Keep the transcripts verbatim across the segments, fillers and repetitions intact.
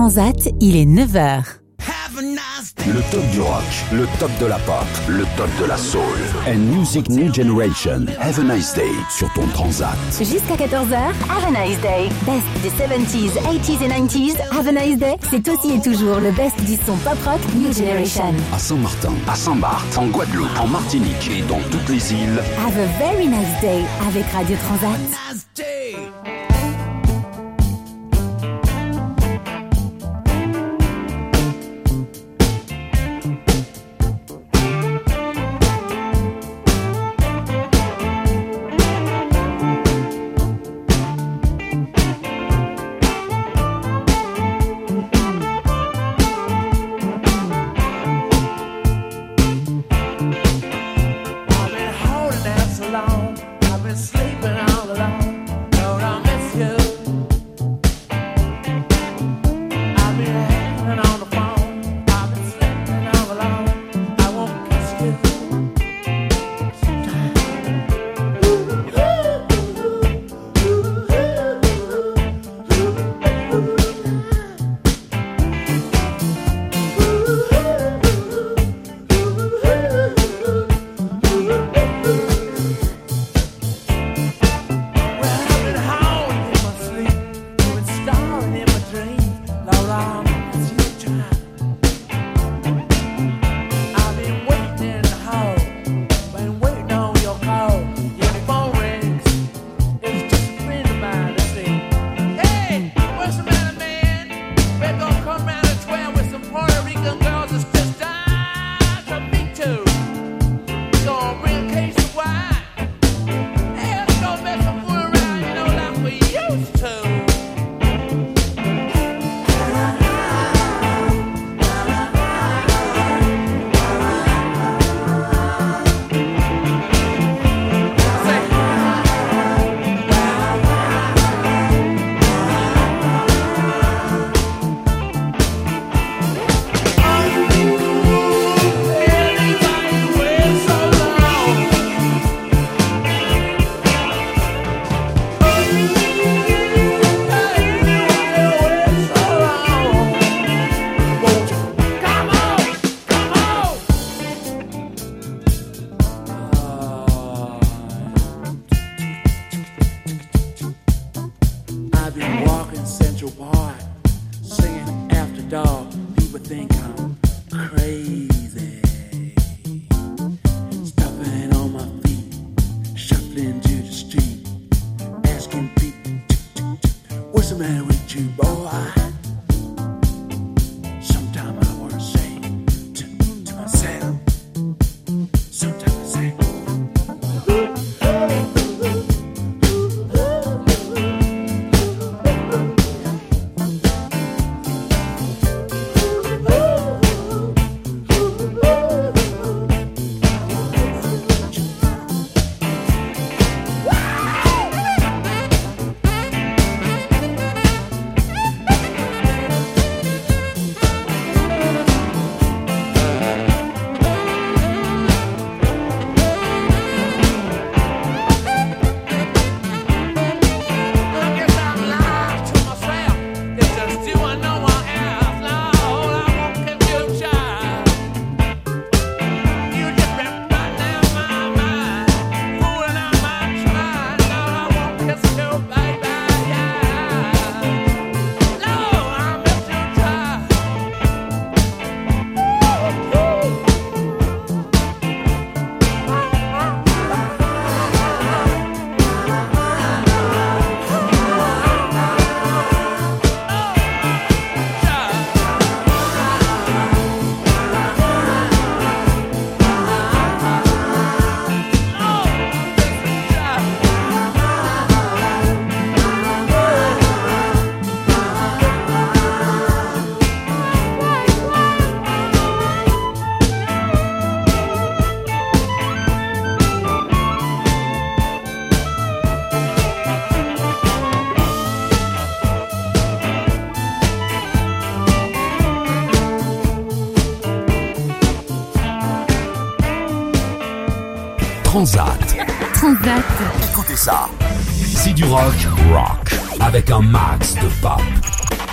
Transat, il est neuf heures. Le top du rock, le top de la pop, le top de la soul. And Music New Generation. Have a nice day sur ton Transat. Jusqu'à quatorze heures, Have a nice day. Best des seventies, eighties et nineties, Have a nice day. C'est aussi et toujours le best du son pop rock New Generation. À Saint-Martin, à Saint-Barth, en Guadeloupe, en Martinique et dans toutes les îles. Have a very nice day avec Radio Transat. Transat. Transat. Écoutez ça. C'est du rock rock avec un max de pop.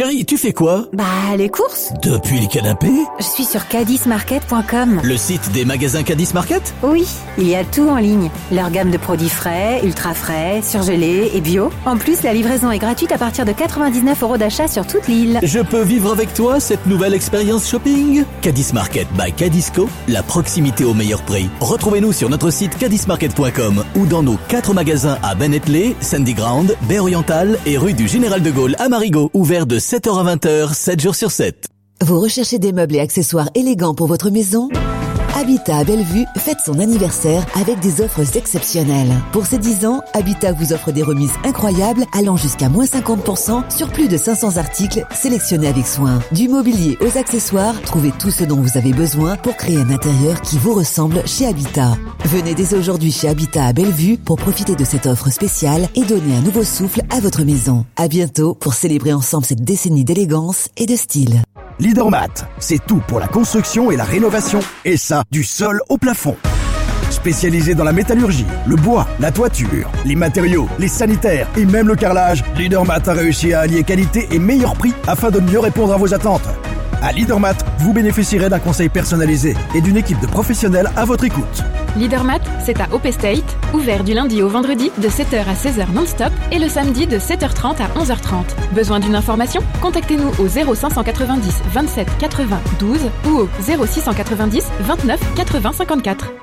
Chérie, tu fais quoi? Bah, les courses. Depuis le canapé? Je suis sur cadis market point com. Le site des magasins Cadis Market? Oui, il y a tout en ligne. Leur gamme de produits frais, ultra frais, surgelés et bio. En plus, la livraison est gratuite à partir de quatre-vingt-dix-neuf euros d'achat sur toute l'île. Je peux vivre avec toi cette nouvelle expérience shopping? Cadis Market by Cadisco, la proximité au meilleur prix. Retrouvez-nous sur notre site cadis market point com ou dans nos quatre magasins à Bennetley, Sandy Ground, Baie Orientale et rue du Général de Gaulle à Marigot, ouvert de sept heures à vingt heures, sept jours sur sept. Vous recherchez des meubles et accessoires élégants pour votre maison? Habitat à Bellevue fête son anniversaire avec des offres exceptionnelles. Pour ses dix ans, Habitat vous offre des remises incroyables allant jusqu'à moins cinquante pour cent sur plus de cinq cents articles sélectionnés avec soin. Du mobilier aux accessoires, trouvez tout ce dont vous avez besoin pour créer un intérieur qui vous ressemble chez Habitat. Venez dès aujourd'hui chez Habitat à Bellevue pour profiter de cette offre spéciale et donner un nouveau souffle à votre maison. À bientôt pour célébrer ensemble cette décennie d'élégance et de style. Leadermat, c'est tout pour la construction et la rénovation. Et ça, du sol au plafond. Spécialisé dans la métallurgie, le bois, la toiture, les matériaux, les sanitaires et même le carrelage, Leadermat a réussi à allier qualité et meilleur prix afin de mieux répondre à vos attentes. À Leadermat, vous bénéficierez d'un conseil personnalisé et d'une équipe de professionnels à votre écoute. Leadermat, c'est à Hope Estate, ouvert du lundi au vendredi de sept heures à seize heures non-stop et le samedi de sept heures trente à onze heures trente. Besoin d'une information? Contactez-nous au zéro cinq cent quatre-vingt-dix vingt-sept quatre-vingts douze ou au zéro six cent quatre-vingt-dix vingt-neuf quatre-vingts cinquante-quatre.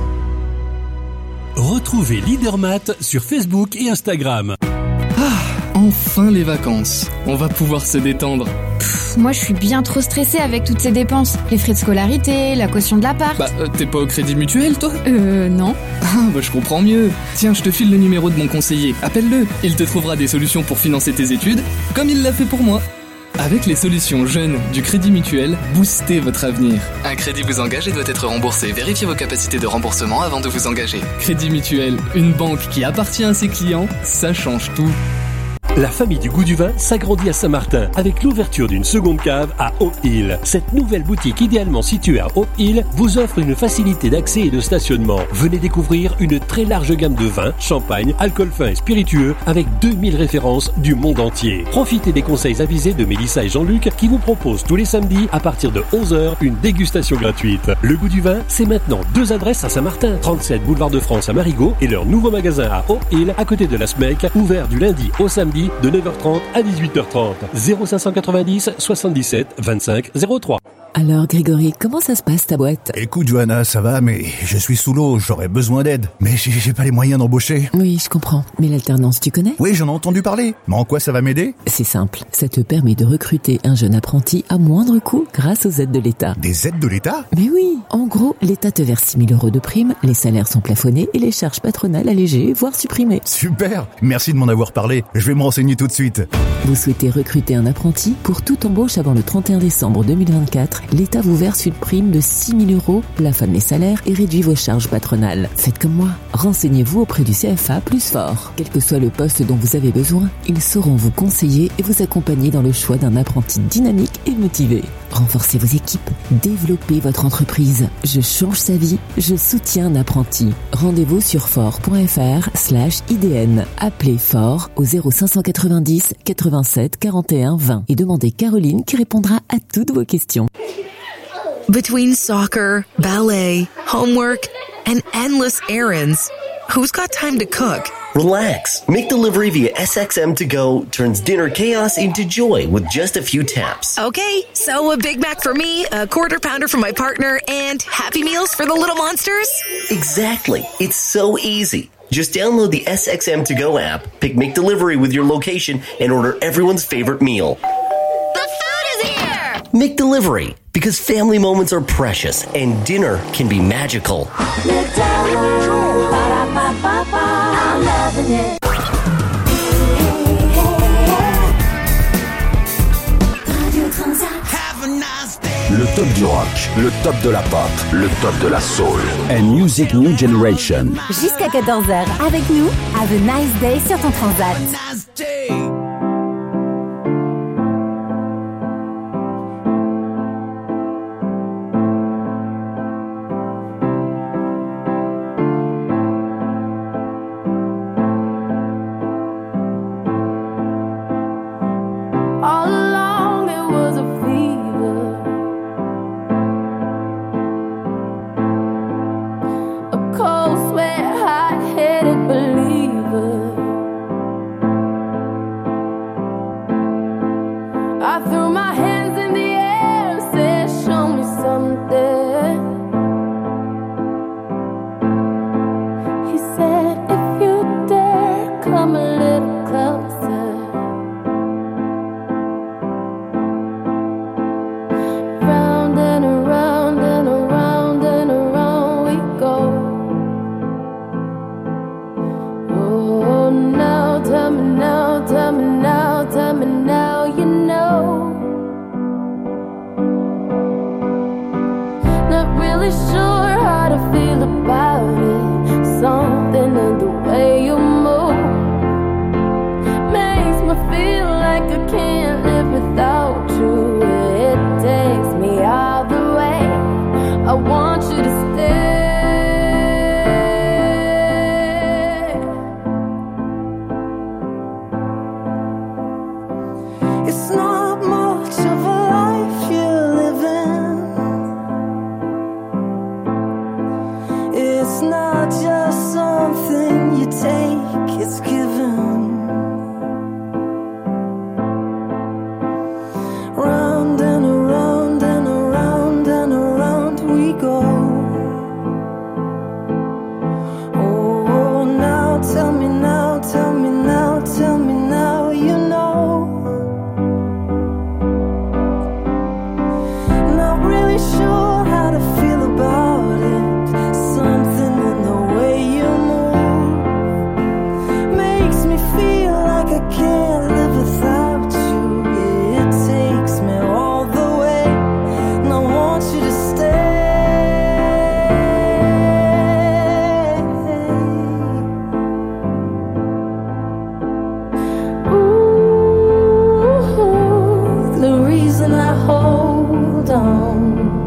Retrouvez Leadermat sur Facebook et Instagram. Ah, enfin les vacances. On va pouvoir se détendre. Pff, moi je suis bien trop stressée avec toutes ces dépenses. Les frais de scolarité, la caution de l'appart. Bah, euh, t'es pas au Crédit Mutuel, toi? Euh, non. Ah, bah je comprends mieux. Tiens, je te file le numéro de mon conseiller. Appelle-le. Il te trouvera des solutions pour financer tes études, comme il l'a fait pour moi. Avec les solutions jeunes du Crédit Mutuel, boostez votre avenir. Un crédit vous engage et doit être remboursé. Vérifiez vos capacités de remboursement avant de vous engager. Crédit Mutuel, une banque qui appartient à ses clients, ça change tout. La famille du goût du vin s'agrandit à Saint-Martin avec l'ouverture d'une seconde cave à Hope Hill. Cette nouvelle boutique idéalement située à Hope Hill vous offre une facilité d'accès et de stationnement. Venez découvrir une très large gamme de vins, champagne, alcool fin et spiritueux avec deux mille références du monde entier. Profitez des conseils avisés de Mélissa et Jean-Luc qui vous proposent tous les samedis à partir de onze heures une dégustation gratuite. Le goût du vin, c'est maintenant deux adresses à Saint-Martin, trente-sept boulevard de France à Marigot et leur nouveau magasin à Hope Hill à côté de la S M E C, ouvert du lundi au samedi de neuf heures trente à dix-huit heures trente. zéro cinq cent quatre-vingt-dix soixante-dix-sept vingt-cinq zéro trois. Alors Grégory, comment ça se passe ta boîte? Écoute Johanna, ça va, mais je suis sous l'eau, j'aurais besoin d'aide. Mais j'ai, j'ai pas les moyens d'embaucher. Oui, je comprends. Mais l'alternance, tu connais? Oui, j'en ai entendu parler. Mais en quoi ça va m'aider? C'est simple. Ça te permet de recruter un jeune apprenti à moindre coût grâce aux aides de l'État. Des aides de l'État? Mais oui. En gros, l'État te verse six mille euros de prime, les salaires sont plafonnés et les charges patronales allégées, voire supprimées. Super. Merci de m'en avoir parlé. Je vais me renseigner tout de suite. Vous souhaitez recruter un apprenti? Pour toute embauche avant le trente et un décembre deux mille vingt-quatre, l'État vous verse une prime de six mille euros, plafonne les salaires et réduit vos charges patronales. Faites comme moi. Renseignez-vous auprès du C F A plus fort. Quel que soit le poste dont vous avez besoin, ils sauront vous conseiller et vous accompagner dans le choix d'un apprenti dynamique et motivé. Renforcez vos équipes, développez votre entreprise. Je change sa vie, je soutiens un apprenti. Rendez-vous sur fort.fr slash IDN. Appelez Fort au zéro cinq cent quatre-vingt-dix quatre-vingt-sept quarante et un vingt et demandez Caroline qui répondra à toutes vos questions. Between soccer, ballet, homework, and endless errands, who's got time to cook? Relax. McDelivery via S X M to go turns dinner chaos into joy with just a few taps. Okay, so a Big Mac for me, a quarter pounder for my partner, and Happy Meals for the little monsters? Exactly. It's so easy. Just download the S X M to go app, pick McDelivery with your location, and order everyone's favorite meal. The food is here! McDelivery, because family moments are precious and dinner can be magical. I'm loving it. Le top du rock, le top de la pop, le top de la soul. And Music New Generation. Jusqu'à quatorze heures avec nous, have a nice day sur ton transat. All alone I threw my hands in the air, said, show me something. He said, if you dare, come a little closer. Round and around and around and around we go. Oh, now tell me now, tell me now, tell me now, you know. Not really sure how to feel about it. Something in the way you move makes me feel like I can't live without you. It takes me all the way. I want you to stay. It's not much of a life you're living. It's not just something you take, it's given. Round and around and around and around we go. Oh, now tell me now, tell me now, tell me now, you know. Not really sure how to feel about it. Something in the way you move makes me feel like I can't live without you. It takes me all the way, and I want you to stay. Ooh, the reason I hold on.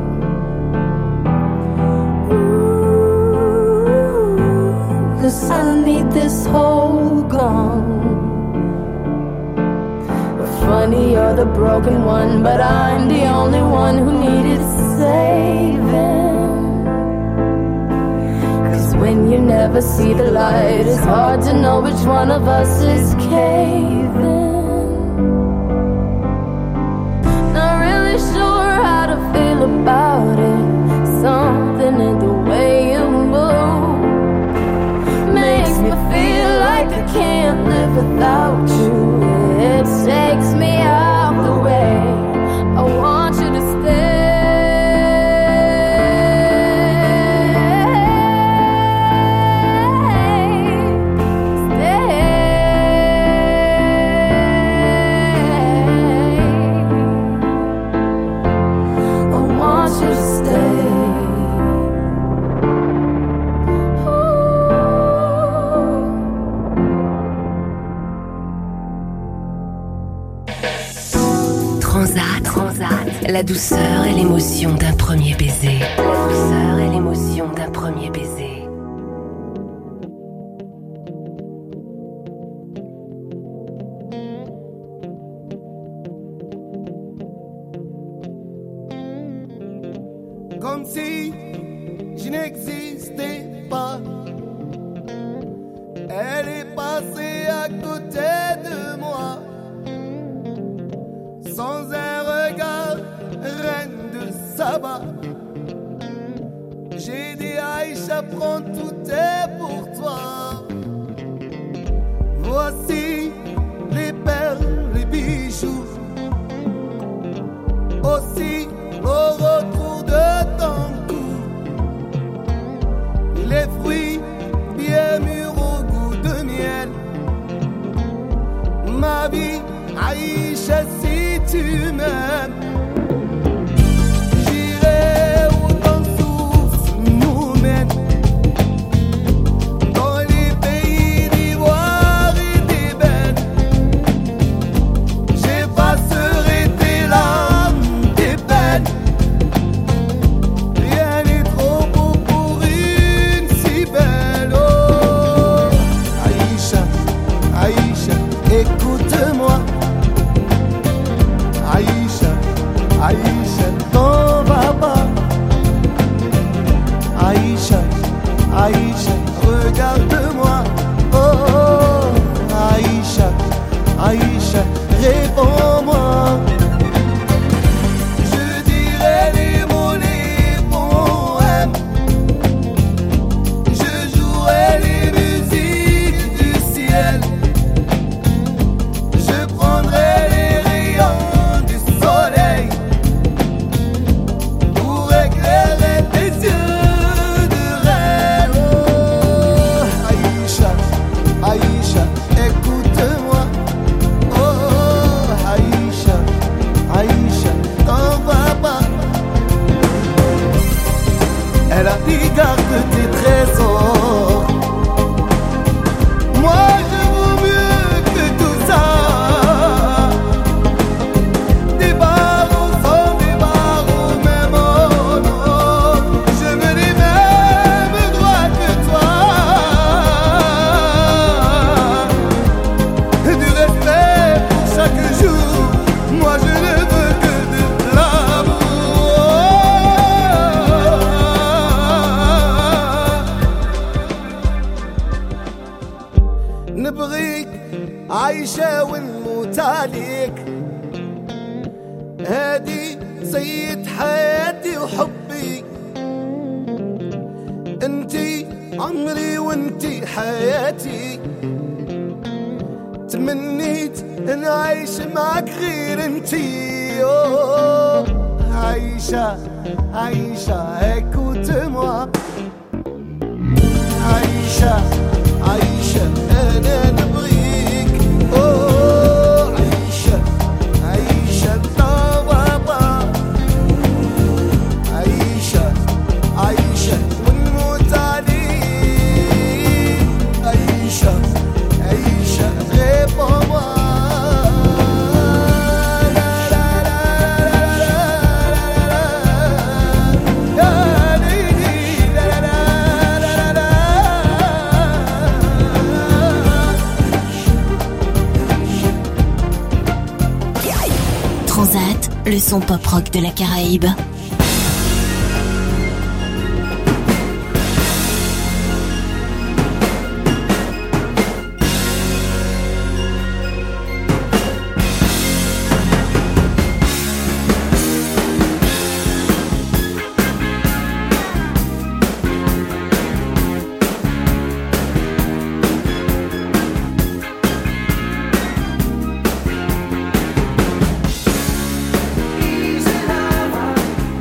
Ooh, 'cause I need this hole gone. Funny, you're the broken one, but I'm the only one who needed saving. 'Cause when you never see the light, it's hard to know which one of us is caving. Not really sure how to feel about it. Something in the way you move makes me feel like I can't live without you. It takes me out the way. I want you to stay. Stay. I want you to stay. Transat, Transat, la douceur et l'émotion d'un premier baiser. La douceur et l'émotion d'un premier baiser. Comme si je n'existais pas. Elle est passée à côté de moi. Sans un regard, reine de Saba. J'ai dit Aïcha, prends tout est pour toi. Voici les perles, les bijoux. Aussi au retour de ton cou. Les fruits bien mûrs au goût de miel. Ma vie, Aïcha, si tu m'aimes, j'irai où ton souffle nous mène. Dans les pays d'ivoire et d'ébène, j'effacerai tes larmes, tes peines. Rien n'est trop beau pour une si belle. Oh, Aïcha, Aïcha, écoute-moi. Aïcha, Aïcha, t'en vas pas. Aïcha, Aïcha, regarde-moi. Oh, oh, Aïcha, Aïcha, réponds-moi. هادي سيد حياتي وحبي انتي عمري وانتي حياتي تمنيت نعيش معك غير انتي أوه عايشة عايشة écoute-moi عايشة عايشة أنا نبغيك أوه عايشة عايشة طوابا عايشة عايشة ونموت عليك عايشة عايشة غير بابا Transat, le son pop-rock de la Caraïbe. Easy lover,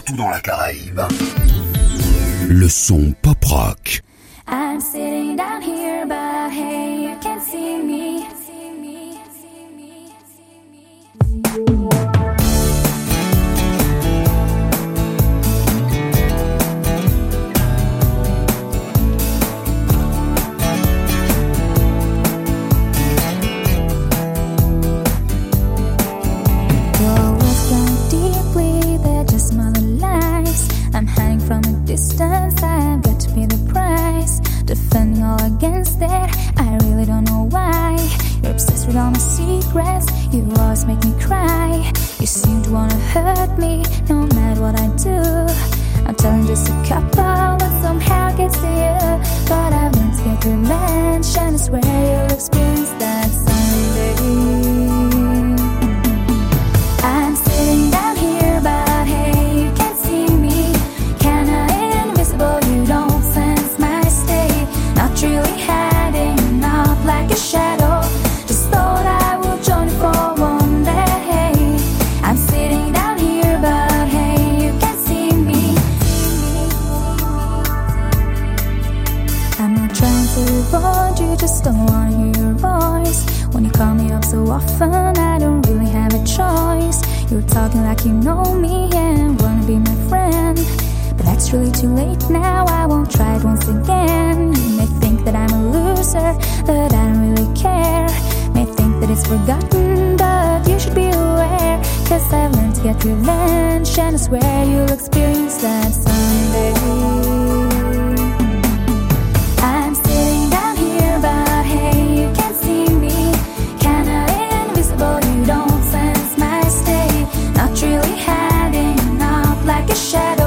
partout dans la Caraïbe. Le son pop rock. I'm sitting down here, but hey, you can't see me. Distance, I've got to pay the price. Defending all against that, I really don't know why. You're obsessed with all my secrets, you always make me cry. You seem to wanna hurt me, no matter what I do. I'm telling just a couple, but somehow gets to you. But I've learned to get revenge, and I swear you'll experience that someday. I'm sitting down here, but hey, you can't see me. You don't sense my state. Not really hiding up like a shadow. Just thought I would join you for one day. I'm sitting down here, but hey, you can't see me. I'm not trying to avoid you, just don't wanna hear your voice. When you call me up so often, I don't really have a choice. You're talking like you know me and wanna be my friend. But that's really too late now, I won't try it once again. You may think that I'm a loser, but I don't really care. May think that it's forgotten, but you should be aware. Cause I've learned to get revenge, and I swear you'll experience that someday. I'm sitting down here, but hey, you can't see me. Kinda invisible, you don't sense my state. Not really hiding up like a shadow.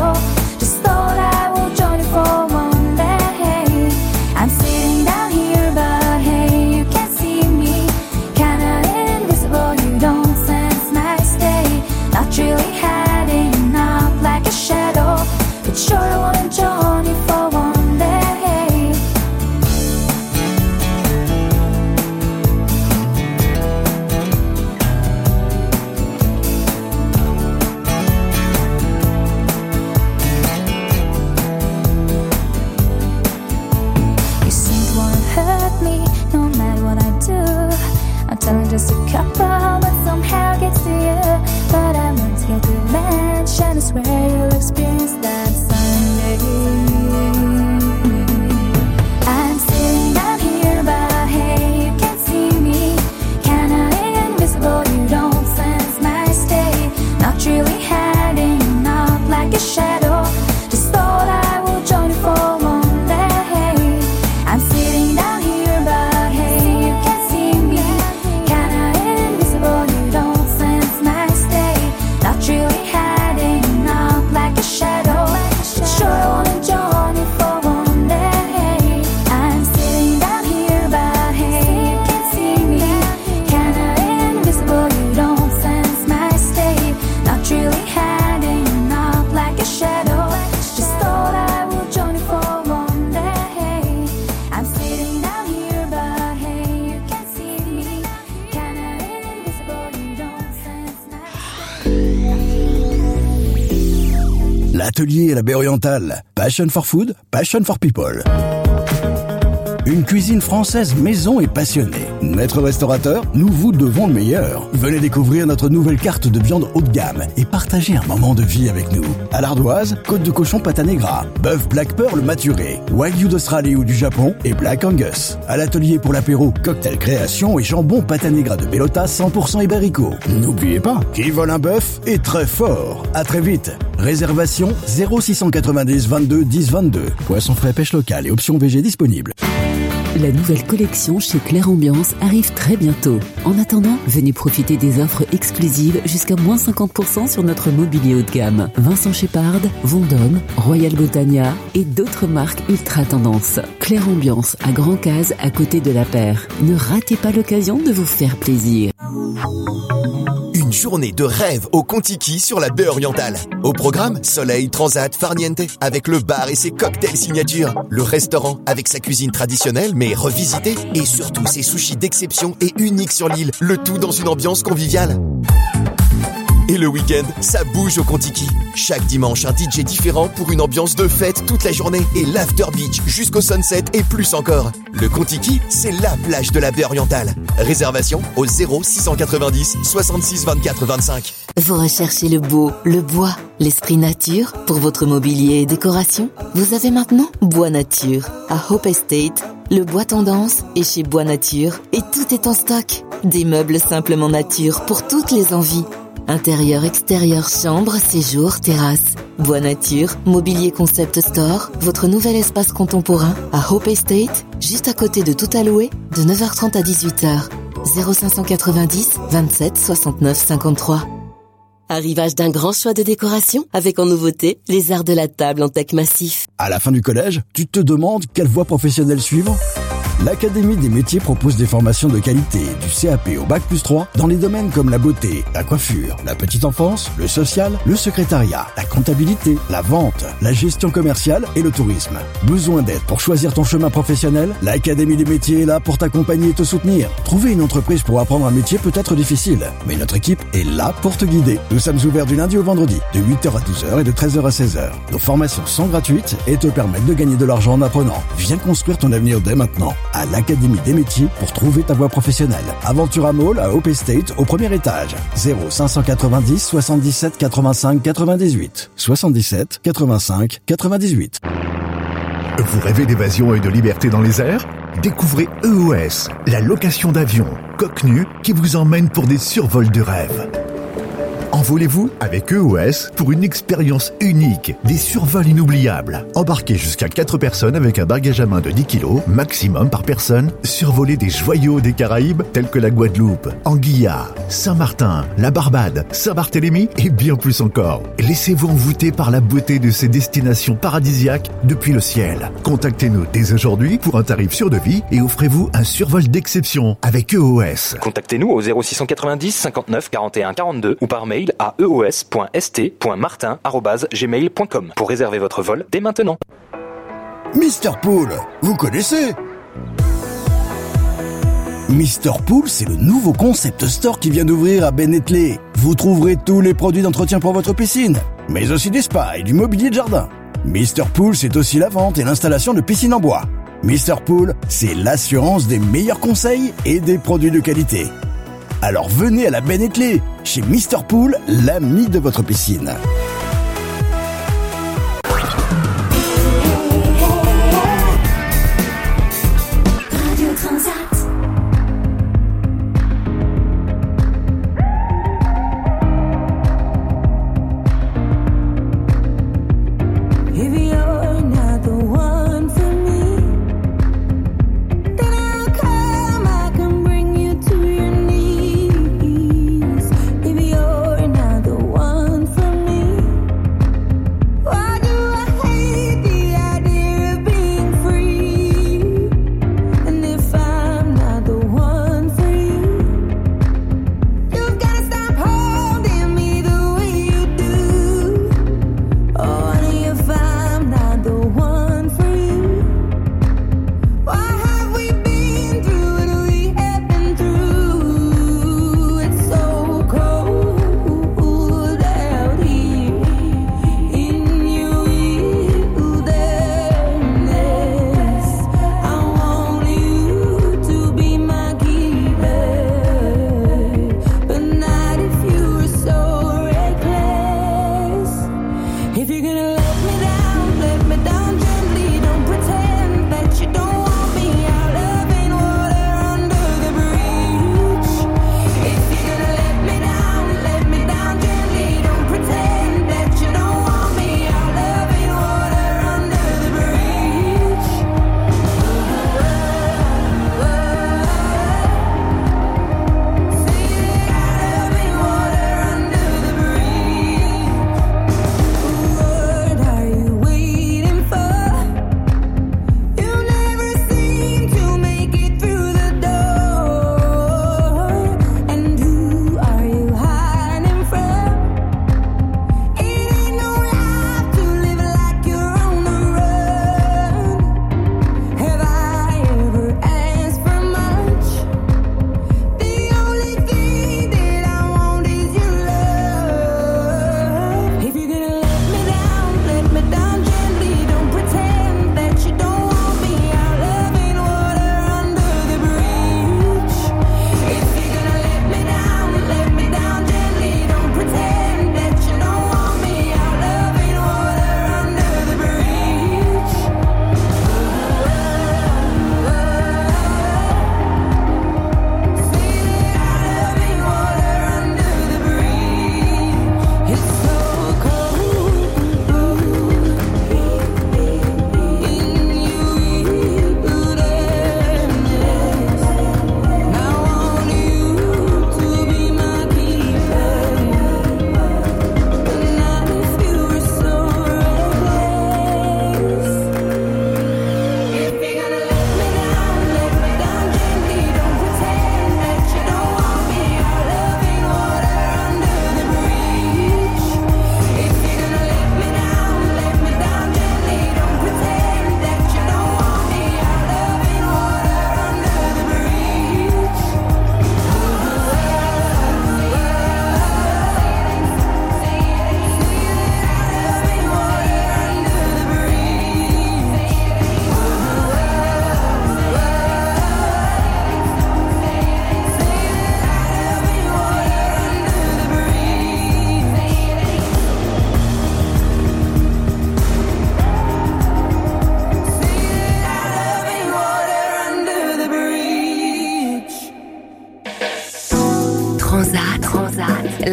Sure, I wanna join you for one day. You seem to wanna hurt me, no matter what I do. I'm telling just a couple, but somehow gets to you. But I learned to get revenge, and I swear you'll experience that. I'm sitting down here, but hey, you can't see me. Kinda invisible, you don't sense my state. Not really hiding up like a shadow. Just thought I would join you for one day. I'm sitting down here, but hey, you can't see me. Kinda invisible, you don't sense my state. Not really hiding up like a shadow. Sure, I wanna join you for one day. I'm sitting down here, but hey, you can't see me. Kinda invisible, you don't sense my state. Not really hiding up like a shadow. Just thought I would join you for one day. I'm sitting down here, but hey, you can't see me. Kinda invisible, you don't sense my state. L'atelier et la baie orientale. Passion for food, passion for people. Une cuisine française maison et passionnée. Maître restaurateur, nous vous devons le meilleur. Venez découvrir notre nouvelle carte de viande haut de gamme et partagez un moment de vie avec nous. À l'ardoise, côte de cochon pâte à negra, bœuf Black Pearl maturé, wagyu d'Australie ou du Japon et Black Angus. À l'atelier pour l'apéro, cocktail création et jambon pâte à negra de Bellota cent pour cent Ibérico. N'oubliez pas, qui vole un bœuf est très fort. À très vite. Réservation zéro six cent quatre-vingt-dix vingt-deux dix vingt-deux. Poisson frais, pêche locale et options V G disponibles. La nouvelle collection chez Claire Ambiance arrive très bientôt. En attendant, venez profiter des offres exclusives jusqu'à moins cinquante pour cent sur notre mobilier haut de gamme. Vincent Shepard, Vendôme, Royal Botania et d'autres marques ultra tendance. Claire Ambiance à Grand Case à côté de la Paire. Ne ratez pas l'occasion de vous faire plaisir. Une journée de rêve au Contiki sur la baie orientale. Au programme, soleil, transat, farniente, avec le bar et ses cocktails signature. Le restaurant avec sa cuisine traditionnelle mais revisitée. Et surtout ses sushis d'exception et uniques sur l'île. Le tout dans une ambiance conviviale. Et le week-end, ça bouge au Contiki. Chaque dimanche, un D J différent pour une ambiance de fête toute la journée et l'after beach jusqu'au sunset et plus encore. Le Contiki, c'est la plage de la baie orientale. Réservation au zéro six cent quatre-vingt-dix soixante-six vingt-quatre vingt-cinq. Vous recherchez le beau, le bois, l'esprit nature pour votre mobilier et décoration? Vous avez maintenant Bois Nature à Hope Estate. Le bois tendance est chez Bois Nature et tout est en stock. Des meubles simplement nature pour toutes les envies. Intérieur, extérieur, chambre, séjour, terrasse. Bois Nature, Mobilier Concept Store, votre nouvel espace contemporain à Hope Estate, juste à côté de Tout à louer, de neuf heures trente à dix-huit heures. zéro cinq cent quatre-vingt-dix vingt-sept soixante-neuf cinquante-trois. Arrivage d'un grand choix de décoration avec en nouveauté les arts de la table en teck massif. À la fin du collège, tu te demandes quelle voie professionnelle suivre ? L'Académie des métiers propose des formations de qualité, du C A P au bac plus trois, dans les domaines comme la beauté, la coiffure, la petite enfance, le social, le secrétariat, la comptabilité, la vente, la gestion commerciale et le tourisme. Besoin d'aide pour choisir ton chemin professionnel ? L'Académie des métiers est là pour t'accompagner et te soutenir. Trouver une entreprise pour apprendre un métier peut être difficile, mais notre équipe est là pour te guider. Nous sommes ouverts du lundi au vendredi, de huit heures à douze heures et de treize heures à seize heures. Nos formations sont gratuites et te permettent de gagner de l'argent en apprenant. Viens construire ton avenir dès maintenant à l'Académie des métiers pour trouver ta voie professionnelle. Aventura Mall à Hope Estate au premier étage. zéro cinq cent quatre-vingt-dix soixante-dix-sept quatre-vingt-cinq quatre-vingt-dix-huit. soixante-dix-sept quatre-vingt-cinq quatre-vingt-dix-huit. Vous rêvez d'évasion et de liberté dans les airs ? Découvrez E O S, la location d'avions, coque nue qui vous emmène pour des survols de rêve. Envolez-vous avec E O S pour une expérience unique, des survols inoubliables. Embarquez jusqu'à quatre personnes avec un bagage à main de dix kilos, maximum par personne. Survolez des joyaux des Caraïbes tels que la Guadeloupe, Anguilla, Saint-Martin, la Barbade, Saint-Barthélemy et bien plus encore. Laissez-vous envoûter par la beauté de ces destinations paradisiaques depuis le ciel. Contactez-nous dès aujourd'hui pour un tarif sur devis et offrez-vous un survol d'exception avec E O S. Contactez-nous au zéro six cent quatre-vingt-dix cinquante-neuf quarante et un quarante-deux ou par mail à e o s point s t point martin arobase gmail point com pour réserver votre vol dès maintenant. Mister Pool, vous connaissez ? Mister Pool, c'est le nouveau concept store qui vient d'ouvrir à Bennettley. Vous trouverez tous les produits d'entretien pour votre piscine, mais aussi des spas et du mobilier de jardin. Mister Pool, c'est aussi la vente et l'installation de piscines en bois. Mister Pool, c'est l'assurance des meilleurs conseils et des produits de qualité. Alors venez à la Bennettley, chez Mister Pool, l'ami de votre piscine.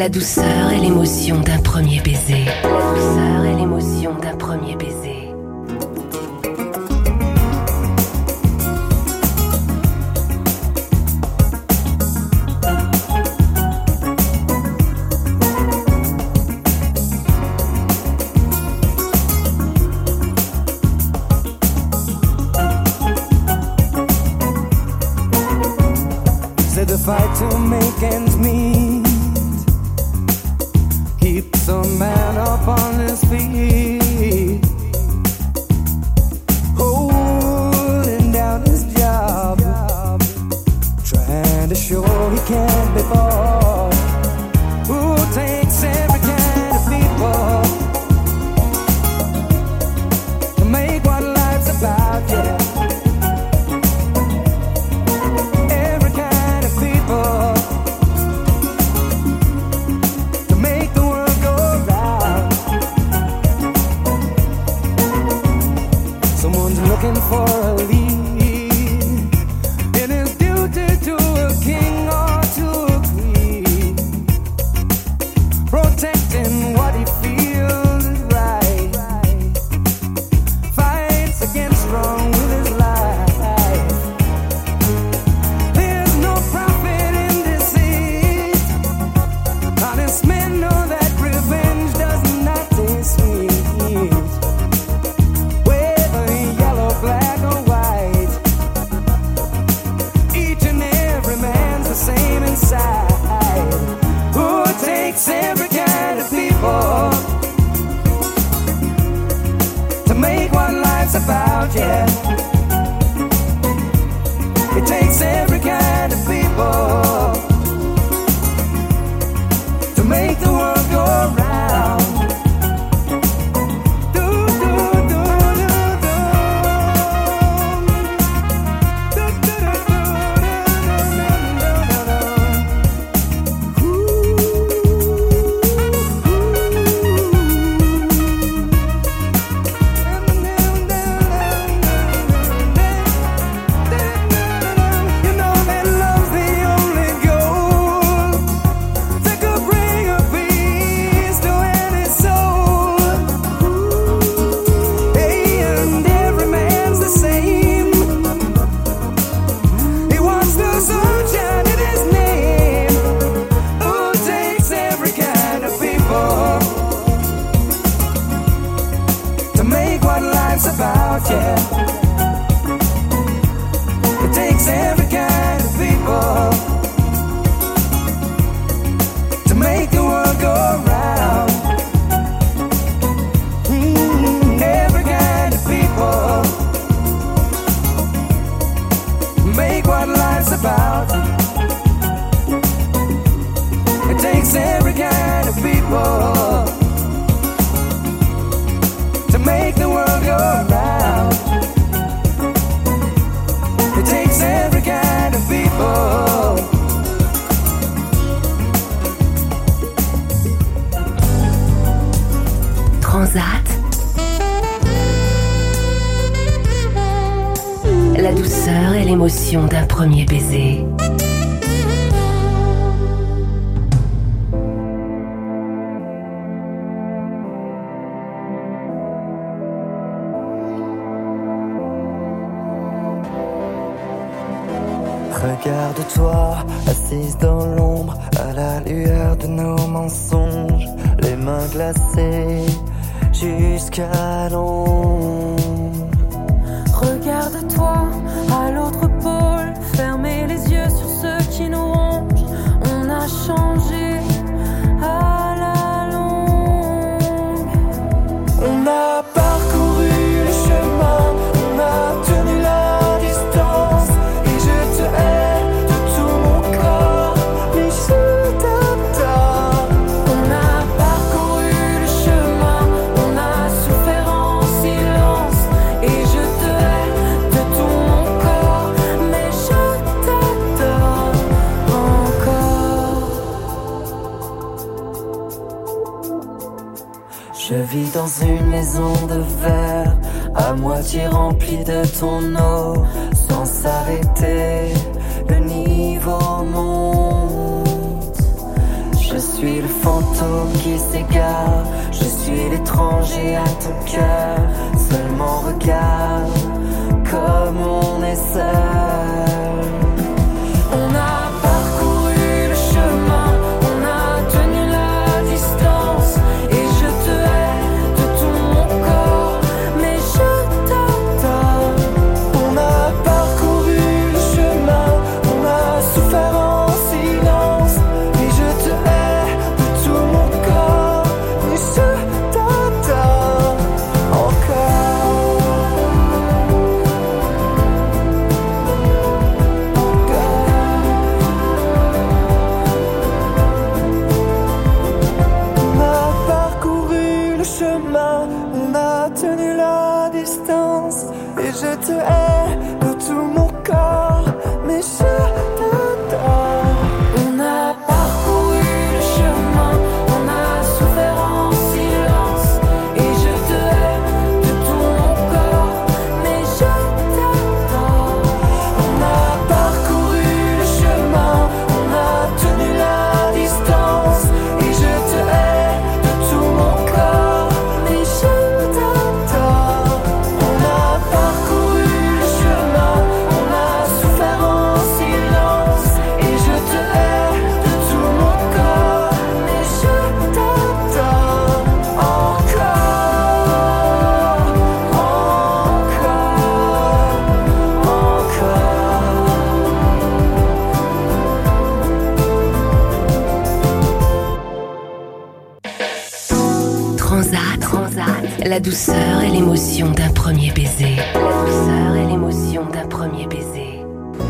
La douceur et l'émotion d'un premier baiser. La douceur et l'émotion d'un premier baiser. Fight to make ends meet, keeps a man up on his feet, holding down his job, trying to show he can't be bought. Who takes every kind of people to make what life's about, yeah. Looking for a lead, it is duty to a king or to a queen, protecting what he feels is right, fights against wrong with his life. There's no profit in deceit, honest men know that revenge does not taste sweet. Black or white, each and every man's the same inside. Who takes every kind of people to make what life's about, yeah. It takes every kind of people to make the world go round. About, yeah. It takes every kind of people to make the world go round. Mm, every kind of people make what life's about. It takes every kind of people to make the world go round. It takes every kind of people. Transat. La douceur et l'émotion d'un premier baiser. Regarde-toi, assise dans l'ombre, à la lueur de nos mensonges, les mains glacées jusqu'à l'ombre. Regarde-toi, à l'autre pôle, fermez les yeux sur ceux qui nous rongent. On a changé à la longue. On a parcouru le chemin, on a tenu la distance. Et je te hais de tout mon corps, mais je t'adore. On a parcouru le chemin, on a souffert en silence. Et je te hais de tout mon corps, mais je t'adore encore. Je vis dans une maison de verre, à moitié remplie de ton eau. Sans s'arrêter, le niveau monte. Je Je suis le fantôme qui s'égare, je suis l'étranger à ton cœur. Seulement regarde comme on est seul. On a parcouru le chemin, on a tenu la distance. Et je te hais de tout mon corps, mais je t'adore. On a parcouru le chemin, on a souffert en silence. Et je te hais de tout mon corps, mais je t'adore encore. On a parcouru le chemin, on a tenu la distance. Et je te hais de tout mon corps, mais je t'adore. On a parcouru le chemin, on a souffert en silence. Et je te hais de tout mon corps, mais je t'adore. On a parcouru le chemin, on a tenu la distance. Et je te hais de tout mon corps, mais je t'adore. On a parcouru le chemin, on a souffert en silence. Et je te hais de tout mon corps, mais je t'adore encore, Transat, Transat, la douceur et l'émotion d'un premier baiser. La douceur et l'émotion d'un premier baiser.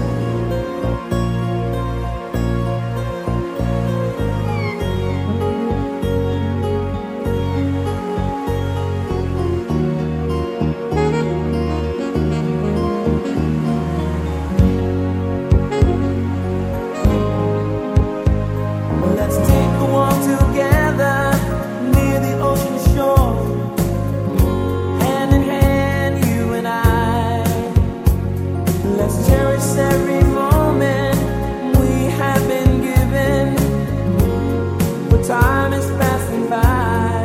Let's take a walk together near the ocean shore, hand in hand, you and I. Let's cherish every moment we have been given, but time is passing by.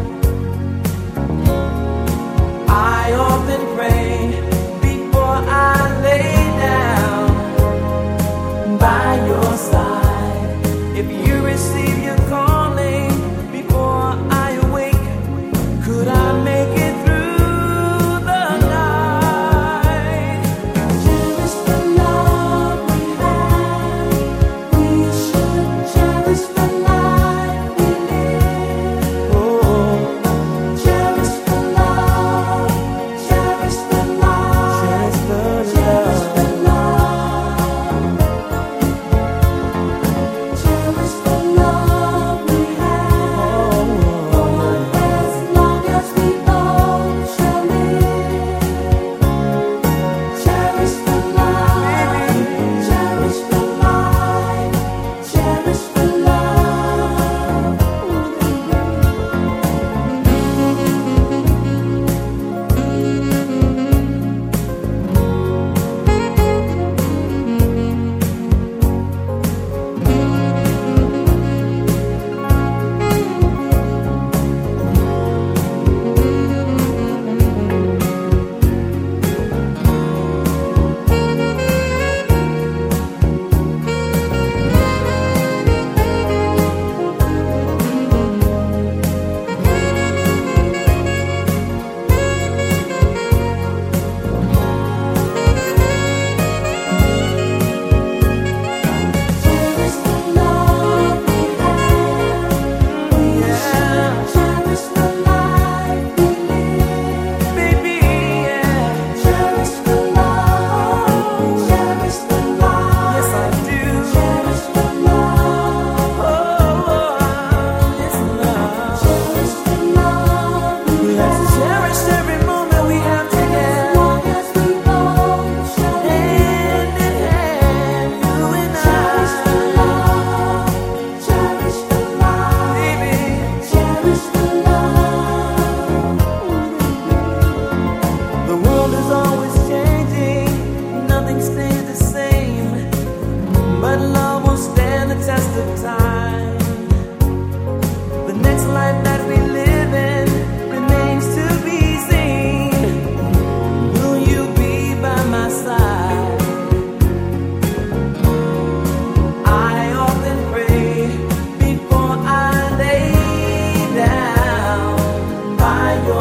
I often pray before I lay down by your side. If you receive your calling before I awake, could I make it through the night? Cherish the love we have. We should cherish the life we live. Oh, cherish the love, cherish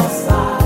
sans ça.